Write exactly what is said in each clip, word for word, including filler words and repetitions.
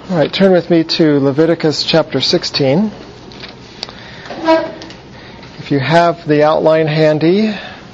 All right, turn with me to Leviticus chapter sixteen. If you have the outline handy,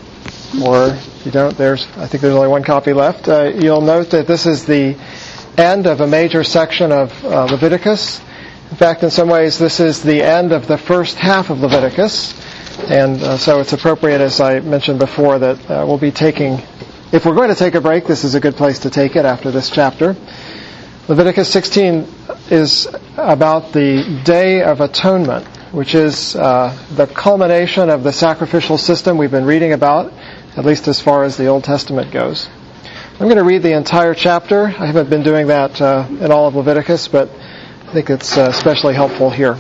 or if you don't, there's I think there's only one copy left. Uh, you'll note that this is the end of a major section of uh, Leviticus. In fact, in some ways, this is the end of the first half of Leviticus, and uh, so it's appropriate, as I mentioned before, that uh, we'll be taking. If we're going to take a break, this is a good place to take it after this chapter. Leviticus sixteen is about the Day of Atonement, which is uh, the culmination of the sacrificial system we've been reading about, at least as far as the Old Testament goes. I'm going to read the entire chapter. I haven't been doing that uh, in all of Leviticus, but I think it's uh, especially helpful here.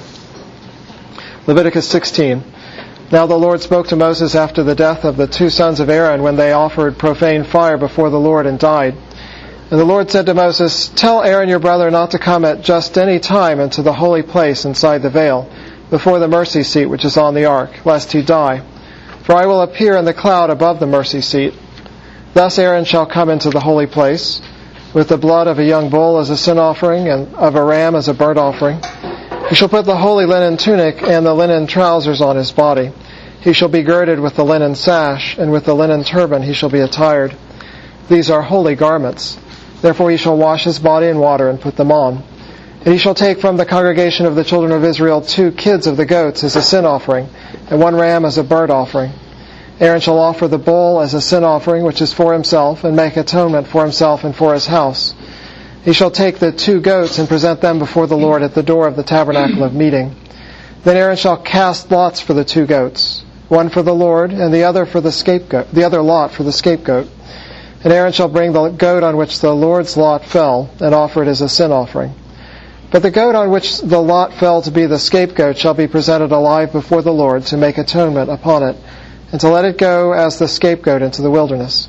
Leviticus sixteen. Now the Lord spoke to Moses after the death of the two sons of Aaron when they offered profane fire before the Lord and died. And the Lord said to Moses, "Tell Aaron your brother not to come at just any time into the holy place inside the veil, before the mercy seat which is on the ark, lest he die. For I will appear in the cloud above the mercy seat. Thus Aaron shall come into the holy place, with the blood of a young bull as a sin offering, and of a ram as a burnt offering. He shall put the holy linen tunic and the linen trousers on his body. He shall be girded with the linen sash, and with the linen turban he shall be attired. These are holy garments. Therefore he shall wash his body in water and put them on. And he shall take from the congregation of the children of Israel two kids of the goats as a sin offering, and one ram as a burnt offering. Aaron shall offer the bull as a sin offering, which is for himself, and make atonement for himself and for his house. He shall take the two goats and present them before the Lord at the door of the tabernacle of meeting. Then Aaron shall cast lots for the two goats, one for the Lord, and the other for the scapegoat, the other lot for the scapegoat. And Aaron shall bring the goat on which the Lord's lot fell, and offer it as a sin offering. But the goat on which the lot fell to be the scapegoat shall be presented alive before the Lord to make atonement upon it, and to let it go as the scapegoat into the wilderness.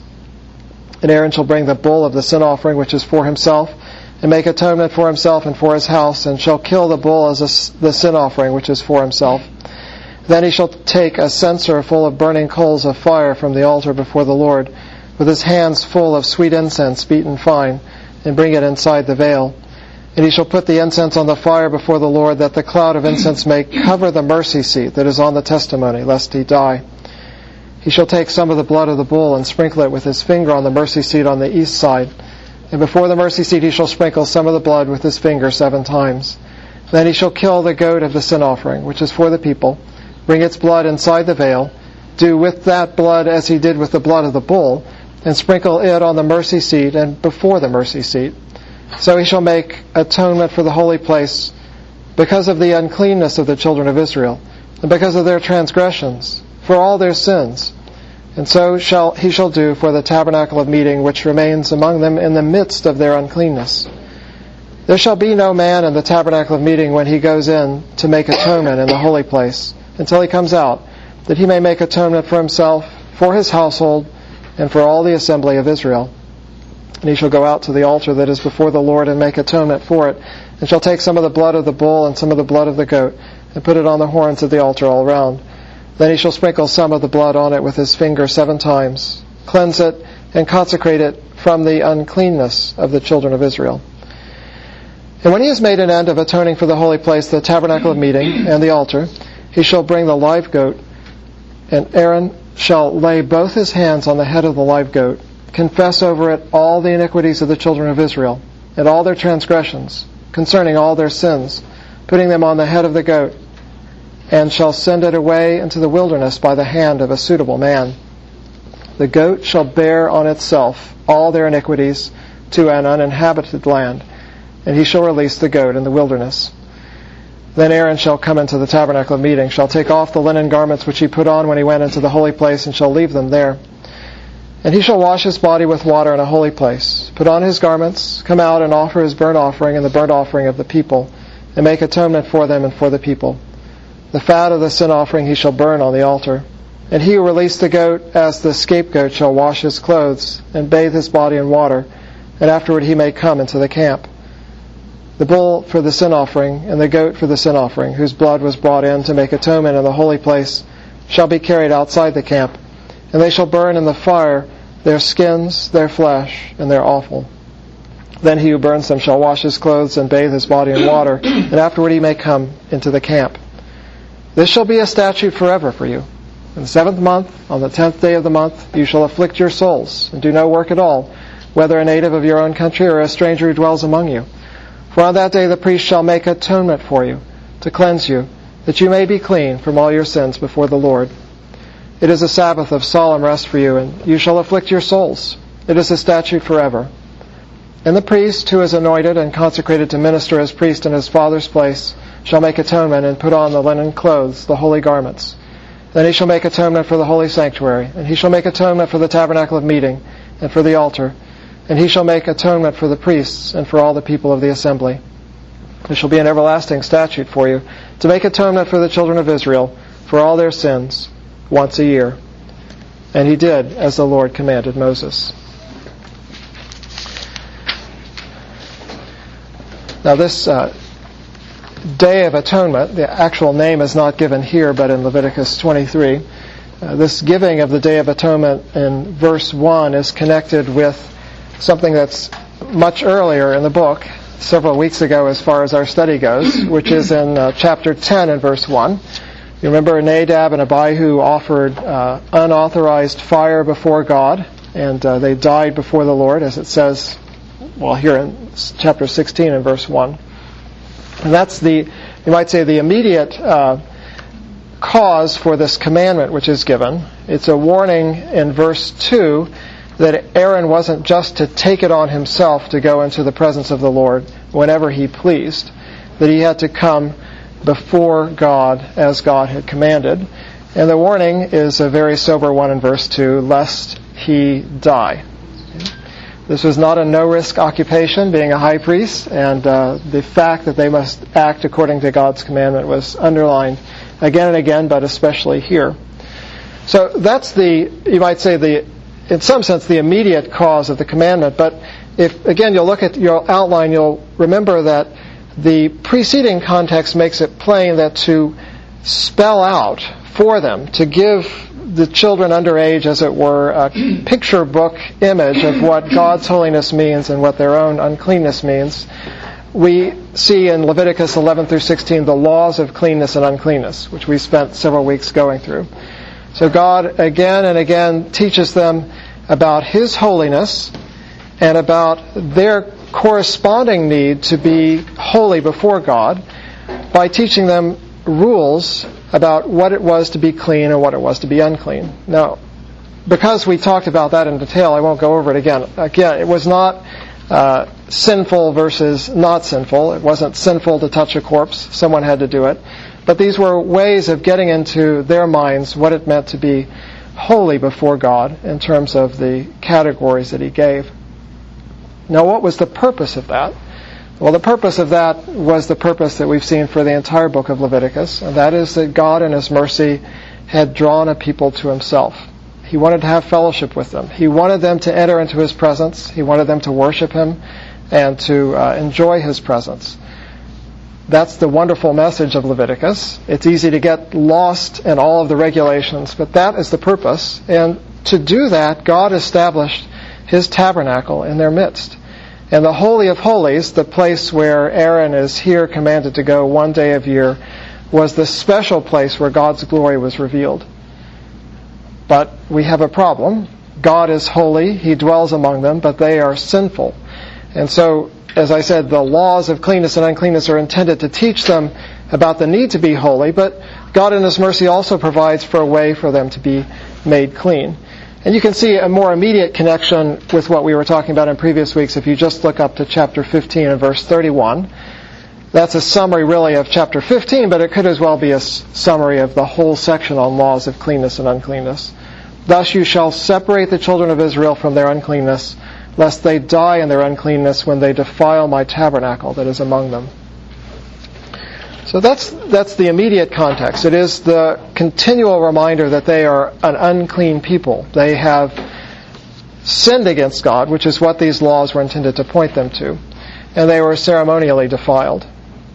And Aaron shall bring the bull of the sin offering, which is for himself, and make atonement for himself and for his house, and shall kill the bull as a, the sin offering, which is for himself. Then he shall take a censer full of burning coals of fire from the altar before the Lord, with his hands full of sweet incense beaten fine, and bring it inside the veil. And he shall put the incense on the fire before the Lord, that the cloud of incense may cover the mercy seat that is on the testimony, lest he die. He shall take some of the blood of the bull and sprinkle it with his finger on the mercy seat on the east side. And before the mercy seat he shall sprinkle some of the blood with his finger seven times. Then he shall kill the goat of the sin offering, which is for the people, bring its blood inside the veil, do with that blood as he did with the blood of the bull, and sprinkle it on the mercy seat and before the mercy seat. So he shall make atonement for the holy place because of the uncleanness of the children of Israel, and because of their transgressions, for all their sins. And so shall he shall do for the tabernacle of meeting, which remains among them in the midst of their uncleanness. There shall be no man in the tabernacle of meeting when he goes in to make atonement in the holy place, until he comes out, that he may make atonement for himself, for his household, and for all the assembly of Israel. And he shall go out to the altar that is before the Lord and make atonement for it, and shall take some of the blood of the bull and some of the blood of the goat, and put it on the horns of the altar all round. Then he shall sprinkle some of the blood on it with his finger seven times, cleanse it, and consecrate it from the uncleanness of the children of Israel. And when he has made an end of atoning for the holy place, the tabernacle of meeting, and the altar, he shall bring the live goat, and Aaron shall lay both his hands on the head of the live goat, confess over it all the iniquities of the children of Israel, and all their transgressions, concerning all their sins, putting them on the head of the goat, and shall send it away into the wilderness by the hand of a suitable man. The goat shall bear on itself all their iniquities to an uninhabited land, and he shall release the goat in the wilderness. Then Aaron shall come into the tabernacle of meeting, shall take off the linen garments which he put on when he went into the holy place, and shall leave them there. And he shall wash his body with water in a holy place, put on his garments, come out and offer his burnt offering and the burnt offering of the people, and make atonement for them and for the people. The fat of the sin offering he shall burn on the altar. And he who released the goat as the scapegoat shall wash his clothes, and bathe his body in water, and afterward he may come into the camp. The bull for the sin offering, and the goat for the sin offering, whose blood was brought in to make atonement in the holy place, shall be carried outside the camp, and they shall burn in the fire their skins, their flesh, and their offal. Then he who burns them shall wash his clothes and bathe his body in water, and afterward he may come into the camp. This shall be a statute forever for you. In the seventh month, on the tenth day of the month, you shall afflict your souls, and do no work at all, whether a native of your own country or a stranger who dwells among you. For on that day the priest shall make atonement for you, to cleanse you, that you may be clean from all your sins before the Lord. It is a Sabbath of solemn rest for you, and you shall afflict your souls. It is a statute forever. And the priest who is anointed and consecrated to minister as priest in his father's place shall make atonement and put on the linen clothes, the holy garments. Then he shall make atonement for the holy sanctuary, and he shall make atonement for the tabernacle of meeting and for the altar, and he shall make atonement for the priests and for all the people of the assembly. It shall be an everlasting statute for you, to make atonement for the children of Israel for all their sins once a year. And he did as the Lord commanded Moses. Now this uh, Day of Atonement, the actual name is not given here, but in Leviticus twenty-three. Uh, this giving of the Day of Atonement in verse one is connected with something that's much earlier in the book, several weeks ago as far as our study goes, which is in uh, chapter ten and verse one. You remember Nadab and Abihu offered uh, unauthorized fire before God, and uh, they died before the Lord, as it says, well, here in chapter sixteen and verse one. And that's the, you might say, the immediate uh, cause for this commandment which is given. It's a warning in verse two that Aaron wasn't just to take it on himself to go into the presence of the Lord whenever he pleased, that he had to come before God as God had commanded. And the warning is a very sober one in verse two, lest he die. This was not a no-risk occupation, being a high priest, and uh, the fact that they must act according to God's commandment was underlined again and again, but especially here. So that's the, you might say, the, in some sense, the immediate cause of the commandment. But if, again, you'll look at your outline, you'll remember that the preceding context makes it plain that to spell out for them, to give the children underage, as it were, a picture book image of what God's holiness means and what their own uncleanness means, we see in Leviticus eleven through sixteen the laws of cleanness and uncleanness, which we spent several weeks going through. So God again and again teaches them about His holiness and about their corresponding need to be holy before God by teaching them rules about what it was to be clean and what it was to be unclean. Now, because we talked about that in detail, I won't go over it again. Again, it was not uh, sinful versus not sinful. It wasn't sinful to touch a corpse. Someone had to do it. But these were ways of getting into their minds what it meant to be holy before God in terms of the categories that He gave. Now, what was the purpose of that? Well, the purpose of that was the purpose that we've seen for the entire book of Leviticus, and that is that God in His mercy had drawn a people to Himself. He wanted to have fellowship with them. He wanted them to enter into His presence. He wanted them to worship Him and to uh, enjoy His presence. That's the wonderful message of Leviticus. It's easy to get lost in all of the regulations, but that is the purpose. And to do that, God established His tabernacle in their midst. And the Holy of Holies, the place where Aaron is here commanded to go one day of year, was the special place where God's glory was revealed. But we have a problem. God is holy. He dwells among them, but they are sinful. And so, as I said, the laws of cleanness and uncleanness are intended to teach them about the need to be holy, but God in His mercy also provides for a way for them to be made clean. And you can see a more immediate connection with what we were talking about in previous weeks if you just look up to chapter fifteen and verse thirty-one. That's a summary really of chapter fifteen, but it could as well be a summary of the whole section on laws of cleanness and uncleanness. Thus you shall separate the children of Israel from their uncleanness, lest they die in their uncleanness when they defile my tabernacle that is among them. So that's that's the immediate context. It is the continual reminder that they are an unclean people. They have sinned against God, which is what these laws were intended to point them to. And they were ceremonially defiled.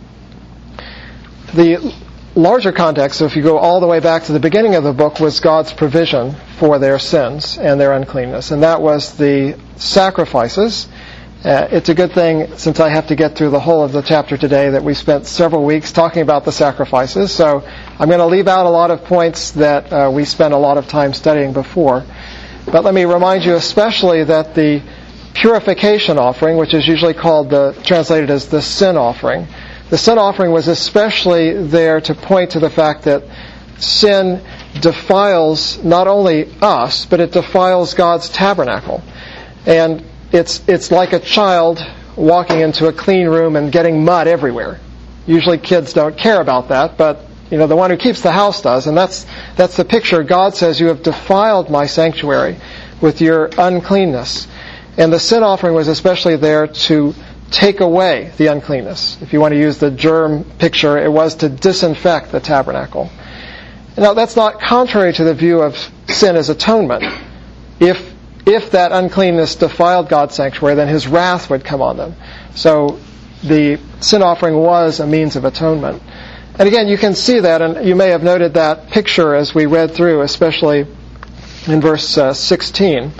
The larger context, so if you go all the way back to the beginning of the book, was God's provision for their sins and their uncleanness. And that was the sacrifices Uh, it's a good thing, since I have to get through the whole of the chapter today, that we spent several weeks talking about the sacrifices. So I'm going to leave out a lot of points that uh, we spent a lot of time studying before. But let me remind you especially that the purification offering, which is usually called the translated as the sin offering, the sin offering was especially there to point to the fact that sin defiles not only us, but it defiles God's tabernacle. And It's it's like a child walking into a clean room and getting mud everywhere. Usually kids don't care about that, but you know the one who keeps the house does, and that's that's the picture. God says, "You have defiled my sanctuary with your uncleanness." And the sin offering was especially there to take away the uncleanness. If you want to use the germ picture, it was to disinfect the tabernacle. Now that's not contrary to the view of sin as atonement. If If that uncleanness defiled God's sanctuary, then His wrath would come on them. So the sin offering was a means of atonement. And again, you can see that, and you may have noted that picture as we read through, especially in verse uh, sixteen.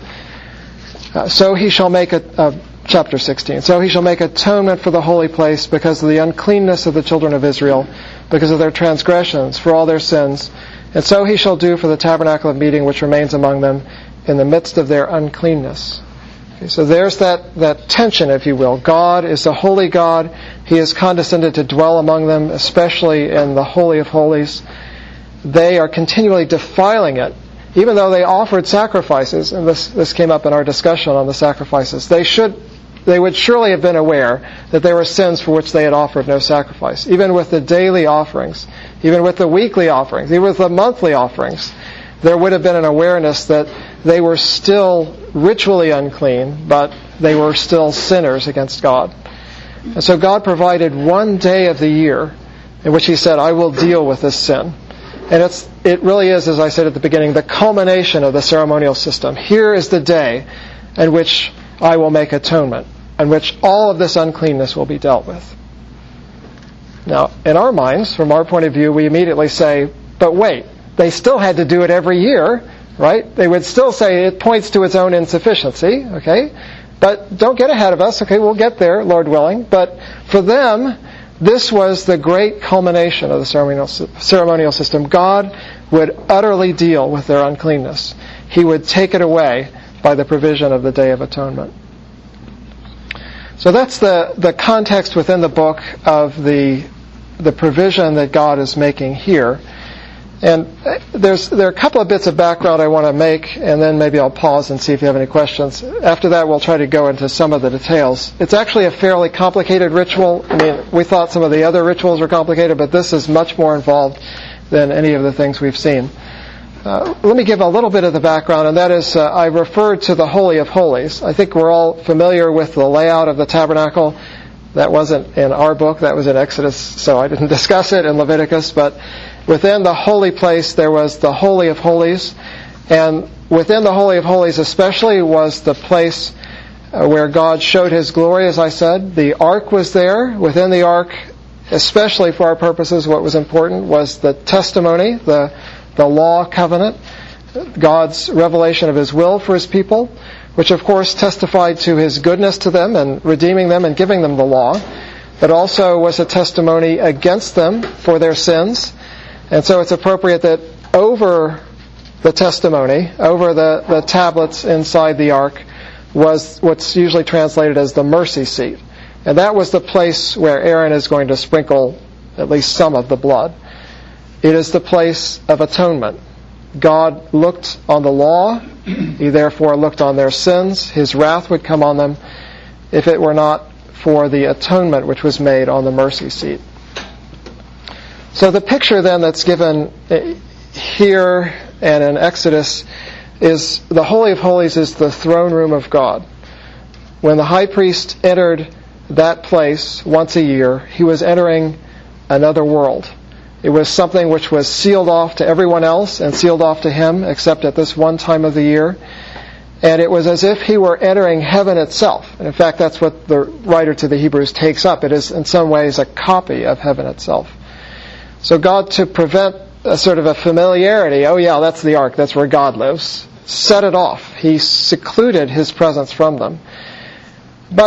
Uh, so he shall make a, uh, chapter sixteen. So he shall make atonement for the holy place because of the uncleanness of the children of Israel, because of their transgressions, for all their sins. And so he shall do for the tabernacle of meeting which remains among them, in the midst of their uncleanness. Okay, so there's that, that tension, if you will. God is a holy God. He has condescended to dwell among them, especially in the Holy of Holies. They are continually defiling it, even though they offered sacrifices, and this, this came up in our discussion on the sacrifices. They should, they would surely have been aware that there were sins for which they had offered no sacrifice. Even with the daily offerings, even with the weekly offerings, even with the monthly offerings, there would have been an awareness that they were still ritually unclean, but they were still sinners against God. And so God provided one day of the year in which He said, "I will deal with this sin." And it's it really is, as I said at the beginning, the culmination of the ceremonial system. Here is the day in which I will make atonement, in which all of this uncleanness will be dealt with. Now, in our minds, from our point of view, we immediately say, but wait, they still had to do it every year, right? They would still say it points to its own insufficiency, okay? But don't get ahead of us, okay? We'll get there, Lord willing. But for them, this was the great culmination of the ceremonial, ceremonial system. God would utterly deal with their uncleanness. He would take it away by the provision of the Day of Atonement. So that's the, the context within the book of the, the provision that God is making here. And there's there are a couple of bits of background I want to make, and then maybe I'll pause and see if you have any questions. After that, we'll try to go into some of the details. It's actually a fairly complicated ritual. I mean, we thought some of the other rituals were complicated, but this is much more involved than any of the things we've seen. Uh, let me give a little bit of the background, and that is uh, I referred to the Holy of Holies. I think we're all familiar with the layout of the tabernacle. That wasn't in our book. That was in Exodus, so I didn't discuss it in Leviticus, but within the holy place, there was the Holy of Holies. And within the Holy of Holies especially was the place uh, where God showed His glory, as I said. The ark was there. Within the ark, especially for our purposes, what was important was the testimony, the, the law covenant, God's revelation of His will for His people, which of course testified to His goodness to them and redeeming them and giving them the law, but also was a testimony against them for their sins. And so it's appropriate that over the testimony, over the, the tablets inside the ark, was what's usually translated as the mercy seat. And that was the place where Aaron is going to sprinkle at least some of the blood. It is the place of atonement. God looked on the law. He therefore looked on their sins. His wrath would come on them if it were not for the atonement which was made on the mercy seat. So the picture then that's given here and in Exodus is the Holy of Holies is the throne room of God. When the high priest entered that place once a year, he was entering another world. It was something which was sealed off to everyone else and sealed off to him, except at this one time of the year. And it was as if he were entering heaven itself. And in fact, that's what the writer to the Hebrews takes up. It is in some ways a copy of heaven itself. So God, to prevent a sort of a familiarity, oh yeah, that's the ark, that's where God lives, set it off. He secluded his presence from them. But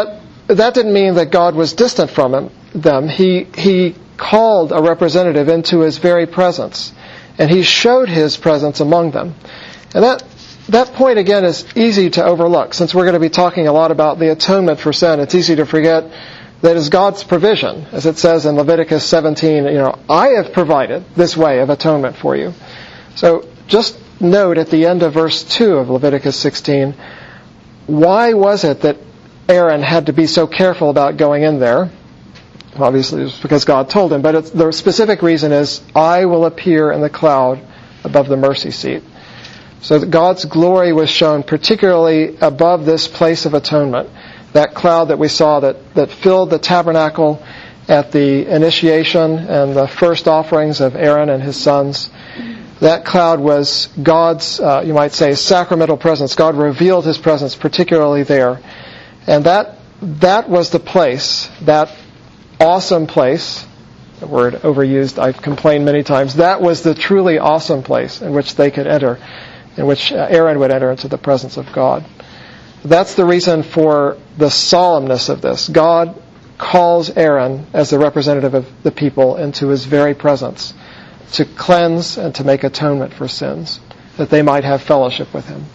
that didn't mean that God was distant from him, them. He, he called a representative into his very presence, and he showed his presence among them. And that, that point, again, is easy to overlook. Since we're going to be talking a lot about the atonement for sin, it's easy to forget that is God's provision. As it says in Leviticus seventeen, you know, I have provided this way of atonement for you. So just note at the end of verse two of Leviticus sixteen, why was it that Aaron had to be so careful about going in there? Obviously, it was because God told him, but it's, the specific reason is, I will appear in the cloud above the mercy seat. So that God's glory was shown particularly above this place of atonement. That cloud that we saw that, that filled the tabernacle at the initiation and the first offerings of Aaron and his sons. That cloud was God's, uh, you might say, sacramental presence. God revealed his presence particularly there. And that that was the place, that awesome place, the word overused, I've complained many times, that was the truly awesome place in which they could enter, in which Aaron would enter into the presence of God. That's the reason for the solemnness of this. God calls Aaron as the representative of the people into his very presence to cleanse and to make atonement for sins, that they might have fellowship with him.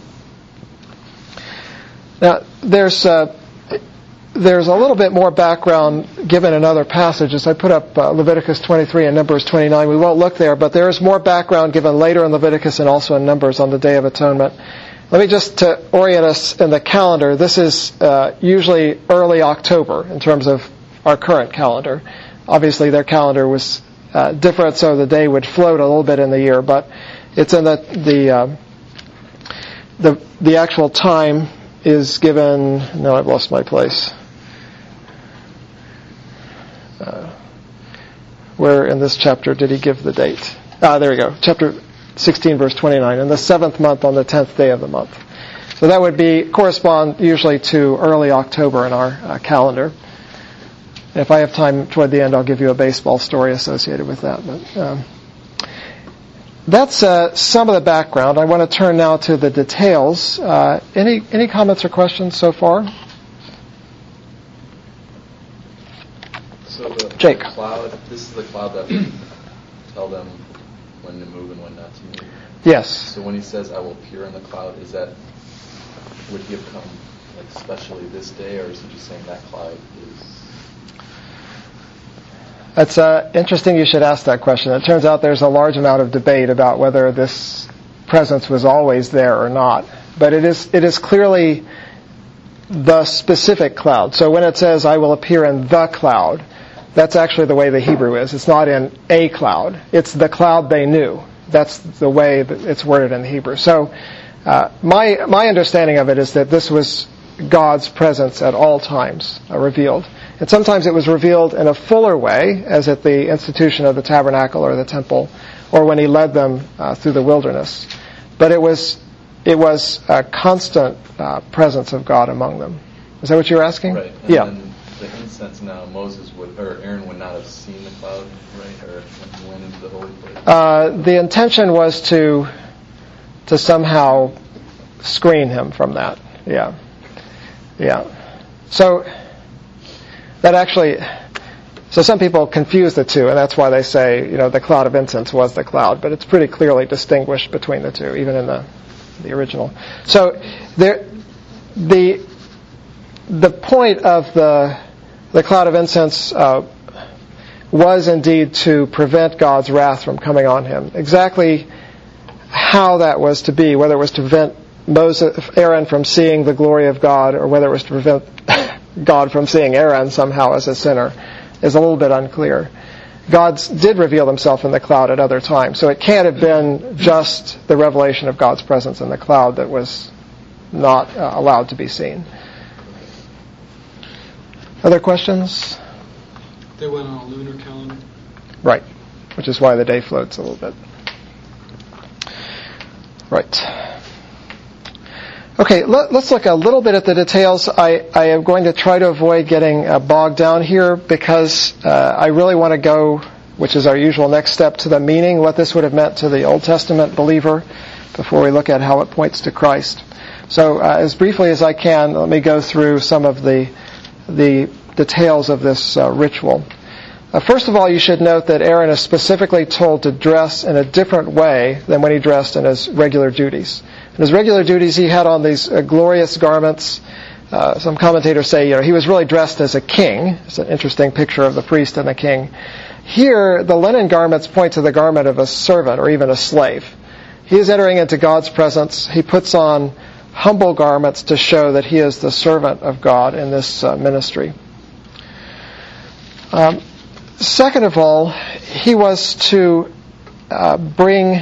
Now, there's uh, there's a little bit more background given in other passages. I put up uh, Leviticus twenty-three and Numbers twenty-nine. We won't look there, but there is more background given later in Leviticus and also in Numbers on the Day of Atonement. Let me just to orient us in the calendar. This is uh, usually early October in terms of our current calendar. Obviously, their calendar was uh, different, so the day would float a little bit in the year, but it's in the the uh, the, the actual time is given. No, I've lost my place. Uh, where in this chapter did he give the date? Ah, there we go. Chapter sixteen, verse twenty-nine. In the seventh month on the tenth day of the month. So that would be correspond usually to early October in our uh, calendar. And if I have time toward the end, I'll give you a baseball story associated with that. But um, that's uh, some of the background. I want to turn now to the details. Uh, any any comments or questions so far? So the, Jake. the cloud, this is the cloud that will tell them when to move and when not to move. Yes. So when he says, I will appear in the cloud, is that, would he have come like especially this day, or is he just saying that cloud is... That's uh, interesting you should ask that question. It turns out there's a large amount of debate about whether this presence was always there or not. But it is it is clearly the specific cloud. So when it says, I will appear in the cloud, that's actually the way the Hebrew is. It's not in a cloud. It's the cloud they knew. That's the way that it's worded in the Hebrew. So uh, my my understanding of it is that this was God's presence at all times uh, revealed. And sometimes it was revealed in a fuller way, as at the institution of the tabernacle or the temple, or when he led them uh, through the wilderness. But it was it was a constant uh, presence of God among them. Is that what you're asking? Right. And yeah. Then the incense now, Moses would, or Aaron would not have seen the cloud, right? Or when he went into the holy place? Uh, the intention was to to somehow screen him from that. Yeah. Yeah. So that actually, so some people confuse the two, and that's why they say, you know, the cloud of incense was the cloud, but it's pretty clearly distinguished between the two, even in the the original. So there, the the point of the the cloud of incense uh, was indeed to prevent God's wrath from coming on him. Exactly how that was to be, whether it was to prevent Moses, Aaron from seeing the glory of God, or whether it was to prevent God from seeing Aaron somehow as a sinner, is a little bit unclear. God did reveal himself in the cloud at other times, so it can't have been just the revelation of God's presence in the cloud that was not uh, allowed to be seen. Other questions? They went on a lunar calendar. Right, which is why the day floats a little bit. Right. Okay, let, let's look a little bit at the details. I, I am going to try to avoid getting uh, bogged down here because uh, I really want to go, which is our usual next step, to the meaning, what this would have meant to the Old Testament believer before we look at how it points to Christ. So uh, as briefly as I can, let me go through some of the the details of this uh, ritual. Uh, first of all, you should note that Aaron is specifically told to dress in a different way than when he dressed in his regular duties. In his regular duties, he had on these uh, glorious garments. Uh, some commentators say, you know, he was really dressed as a king. It's an interesting picture of the priest and the king. Here, the linen garments point to the garment of a servant or even a slave. He is entering into God's presence. He puts on humble garments to show that he is the servant of God in this uh, ministry. Um, second of all, he was to uh, bring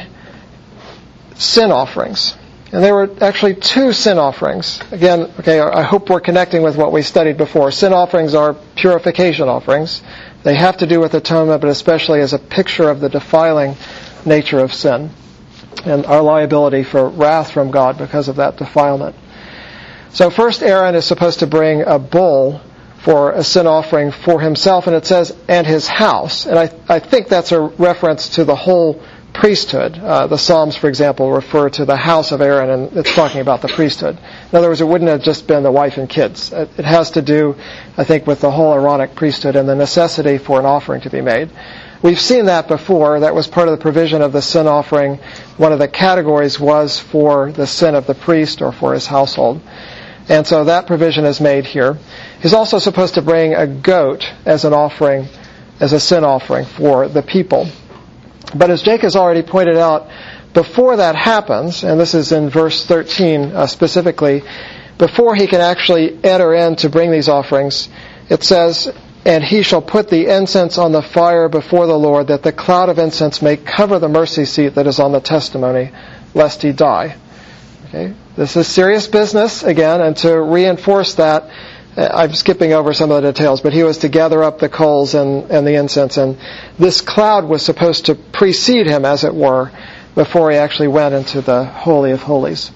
sin offerings. And there were actually two sin offerings. Again, okay, I hope we're connecting with what we studied before. Sin offerings are purification offerings. They have to do with atonement, but especially as a picture of the defiling nature of sin and our liability for wrath from God because of that defilement. So first, Aaron is supposed to bring a bull for a sin offering for himself, and it says, and his house. And I, I think that's a reference to the whole priesthood. Uh, the Psalms, for example, refer to the house of Aaron, and it's talking about the priesthood. In other words, it wouldn't have just been the wife and kids. It, it has to do, I think, with the whole Aaronic priesthood and the necessity for an offering to be made. We've seen that before. That was part of the provision of the sin offering. One of the categories was for the sin of the priest or for his household. And so that provision is made here. He's also supposed to bring a goat as an offering, as a sin offering for the people. But as Jake has already pointed out, before that happens, and this is in verse thirteen uh, specifically, before he can actually enter in to bring these offerings, it says, and he shall put the incense on the fire before the Lord, that the cloud of incense may cover the mercy seat that is on the testimony, lest he die. Okay, this is serious business, again, and to reinforce that, I'm skipping over some of the details, but he was to gather up the coals and, and the incense, and this cloud was supposed to precede him, as it were, before he actually went into the Holy of Holies.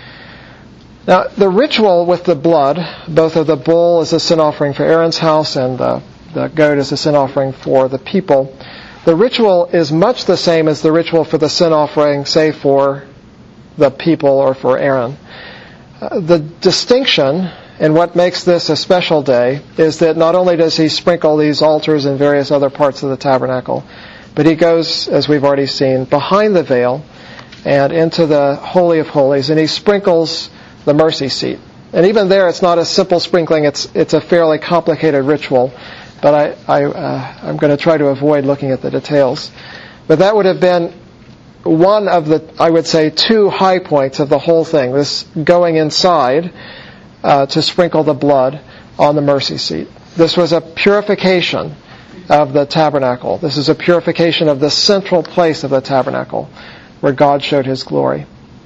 Now, the ritual with the blood, both of the bull as a sin offering for Aaron's house and the, the goat as a sin offering for the people, the ritual is much the same as the ritual for the sin offering, say, for the people or for Aaron. Uh, the distinction, and what makes this a special day, is that not only does he sprinkle these altars in various other parts of the tabernacle, but he goes, as we've already seen, behind the veil and into the Holy of Holies, and he sprinkles the mercy seat. And even there, it's not a simple sprinkling, it's it's a fairly complicated ritual, but I, I, uh, I'm going to try to avoid looking at the details. But that would have been one of the, I would say, two high points of the whole thing, this going inside Uh, to sprinkle the blood on the mercy seat. This was a purification of the tabernacle. This is a purification of the central place of the tabernacle where God showed his glory.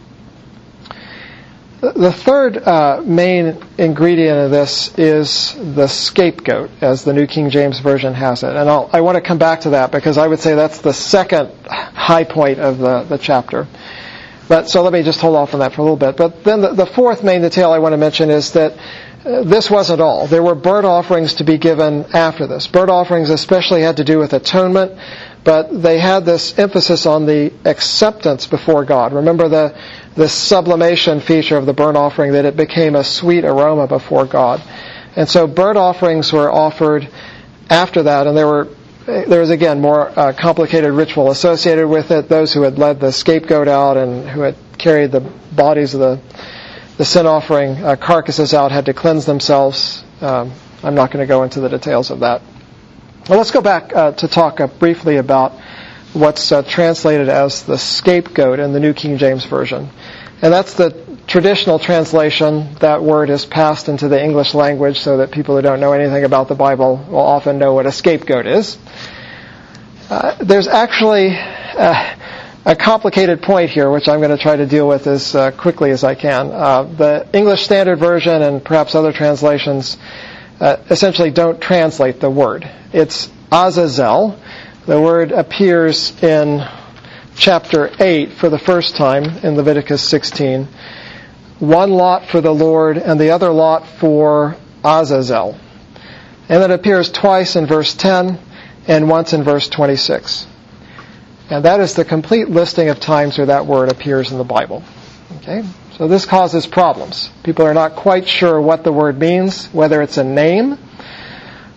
The third uh, main ingredient of this is the scapegoat, as the New King James Version has it. And I'll, I want to come back to that because I would say that's the second high point of the, the chapter. But so let me just hold off on that for a little bit. But then the, the fourth main detail I want to mention is that uh, this wasn't all. There were burnt offerings to be given after this. Burnt offerings especially had to do with atonement, but they had this emphasis on the acceptance before God. Remember the, the sublimation feature of the burnt offering, that it became a sweet aroma before God. And so burnt offerings were offered after that, and there were There was, again, more uh, complicated ritual associated with it. Those who had led the scapegoat out and who had carried the bodies of the, the sin offering uh, carcasses out had to cleanse themselves. Um, I'm not going to go into the details of that. Well, let's go back uh, to talk uh, briefly about what's uh, translated as the scapegoat in the New King James Version. And that's the traditional translation. That word is passed into the English language so that people who don't know anything about the Bible will often know what a scapegoat is. Uh, there's actually uh, a complicated point here, which I'm going to try to deal with as uh, quickly as I can. Uh, the English Standard Version and perhaps other translations uh, essentially don't translate the word. It's Azazel. The word appears in chapter eight for the first time in Leviticus sixteen. One lot for the Lord and the other lot for Azazel. And it appears twice in verse ten and once in verse twenty-six. And that is the complete listing of times where that word appears in the Bible. Okay? So this causes problems. People are not quite sure what the word means, whether it's a name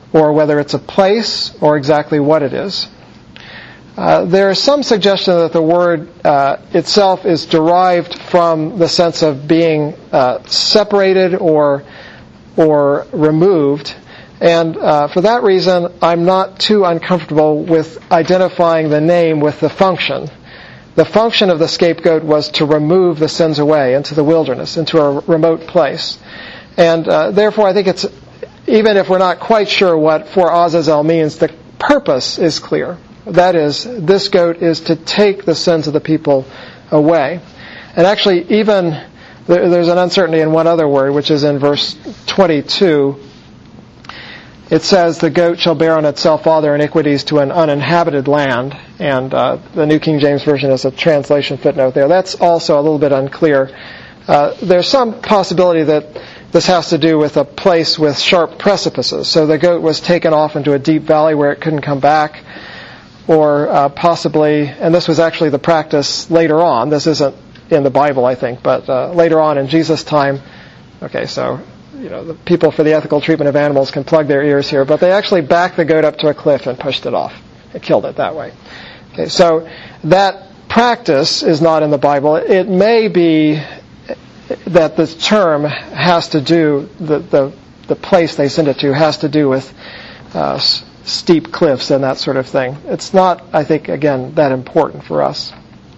or whether it's a place, or exactly what it is. Uh, there is some suggestion that the word uh, itself is derived from the sense of being uh, separated or or removed. And uh, for that reason, I'm not too uncomfortable with identifying the name with the function. The function of the scapegoat was to remove the sins away into the wilderness, into a remote place. And uh, therefore, I think it's, even if we're not quite sure what for Azazel means, the purpose is clear. That is, this goat is to take the sins of the people away. And actually, even there, there's an uncertainty in one other word, which is in verse twenty-two. It says, the goat shall bear on itself all their iniquities to an uninhabited land. And uh, the New King James Version has a translation footnote there. That's also a little bit unclear. Uh, there's some possibility that this has to do with a place with sharp precipices. So the goat was taken off into a deep valley where it couldn't come back. Or uh, possibly, and this was actually the practice later on. This isn't in the Bible, I think, but uh, later on in Jesus' time. Okay, so... You know, the people for the ethical treatment of animals can plug their ears here, but they actually backed the goat up to a cliff and pushed it off. It killed it that way. Okay, so that practice is not in the Bible. It may be that the term has to do, the the, the place they send it to has to do with uh, s- steep cliffs and that sort of thing. It's not, I think, again, that important for us.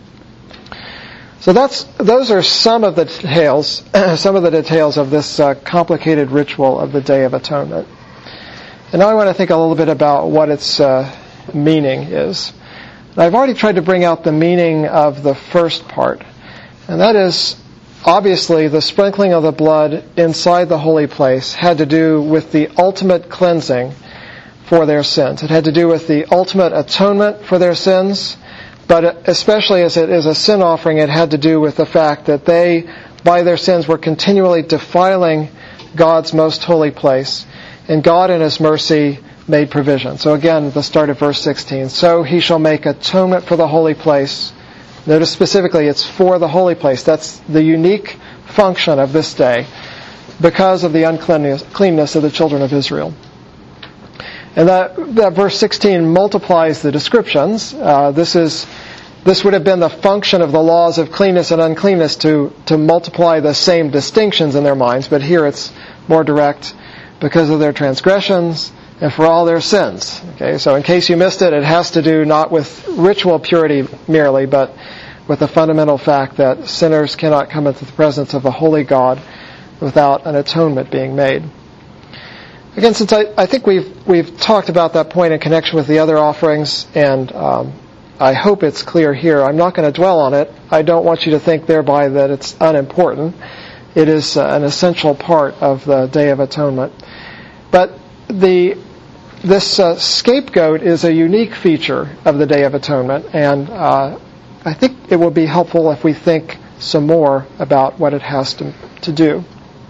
So that's those are some of the details, some of the details of this uh, complicated ritual of the Day of Atonement. And now I want to think a little bit about what its uh, meaning is. And I've already tried to bring out the meaning of the first part, and that is obviously the sprinkling of the blood inside the holy place had to do with the ultimate cleansing for their sins. It had to do with the ultimate atonement for their sins. But especially as it is a sin offering, it had to do with the fact that they, by their sins, were continually defiling God's most holy place. And God in His mercy made provision. So again, the start of verse sixteen. So He shall make atonement for the holy place. Notice specifically, it's for the holy place. That's the unique function of this day because of the uncleanness of the children of Israel. And that, that verse sixteen multiplies the descriptions. Uh, this is this would have been the function of the laws of cleanness and uncleanness to, to multiply the same distinctions in their minds, but here it's more direct because of their transgressions and for all their sins. Okay, so in case you missed it, it has to do not with ritual purity merely, but with the fundamental fact that sinners cannot come into the presence of a holy God without an atonement being made. Again, since I, I think we've we've talked about that point in connection with the other offerings, and um, I hope it's clear here. I'm not going to dwell on it. I don't want you to think thereby that it's unimportant. It is uh, an essential part of the Day of Atonement. But the this uh, scapegoat is a unique feature of the Day of Atonement, and uh, I think it will be helpful if we think some more about what it has to, to do.